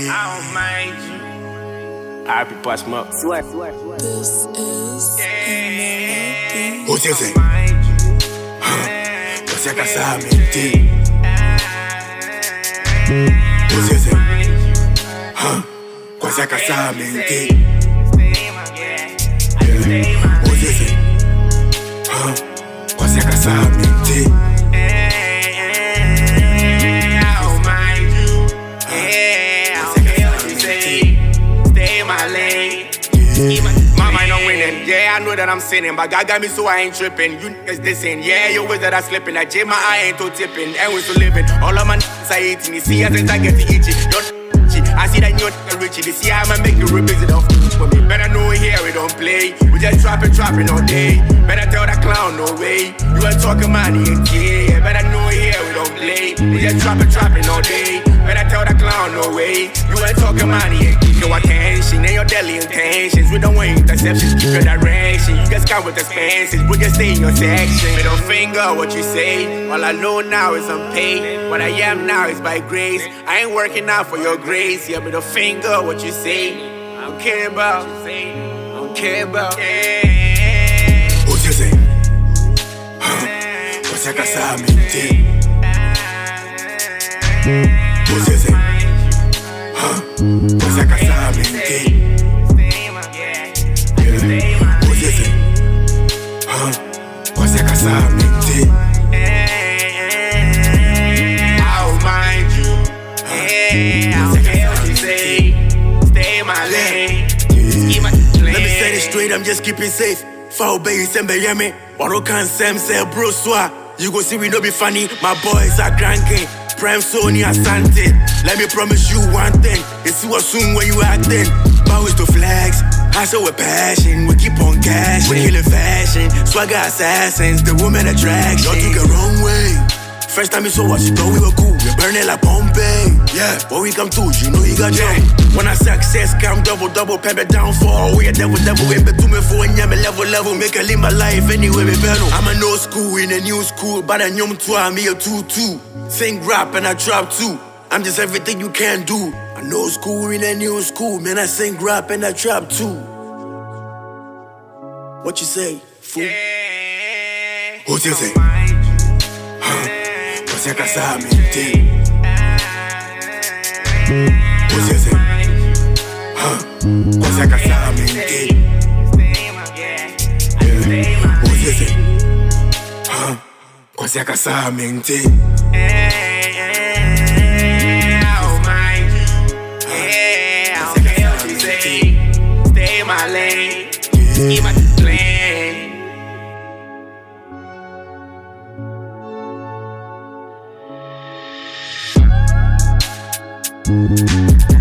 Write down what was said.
I don't mind you. I be pass my swear. This is Você sei. Você quer saber? Você sei. Você quer saber? Você sei. Você quer saber? My mind on winning, yeah, I know that I'm sinning, but God got me so I ain't tripping. You niggas dissing, yeah, you wish that I slipping. I jam my eye ain't to tipping, and we still living. All of my niggas are eating, you see, I since I get to itchy. I see that you're Richie, they see I'ma make you revisit of with me. Better know here we don't play, we just trapping all day. Better tell that clown no way, you ain't talking money and yeah. Better know here we don't play, we just trapping all day. Better tell that clown no way, you ain't talking money and keep your attention and your deadly intentions. We don't want interceptions, keep your direction. You just come with expenses, we just stay in your section. Middle finger, what you say, all I know now is I'm paid. What I am now is by grace, I ain't working out for your grace. Yeah, middle finger, what you say, I don't care about, I don't care about. Você sei. Você quer saber? Você sei. Você quer saber? Você sei. Você quer saber? I'll mind you. I don't care what you say. Stay in my lane. Let me say this straight, I'm just keeping safe. Foul baby, send me, me. Waro can say bro, swa. You go see we no be funny. My boys are cranking. Prime Sony Asante. Let me promise you one thing. It's what soon when you acting. Bows to flags. Hustle with passion. We keep on cash. We killing fashion. Swagger assassins. The woman attraction. Y'all took it wrong way. First time you saw us, you thought we were cool. We burning like Pompeii. Yeah, when we come through, you know you got jump. When I success come double, pepper down for we a devil, we be to me for when you level, make a live my life anyway, we better. I'm a no school in a new school, but I know to I'm here too. Sing rap and I trap too. I'm just everything you can do. I know school in a new school, man, I sing rap and I trap too. What you say, fool? Who's you say? Você quer saber? Você sei. Você quer saber? Você sei. Você quer saber? I'll mind you. I don't care what you say. Stay in my lane. Keep my plan.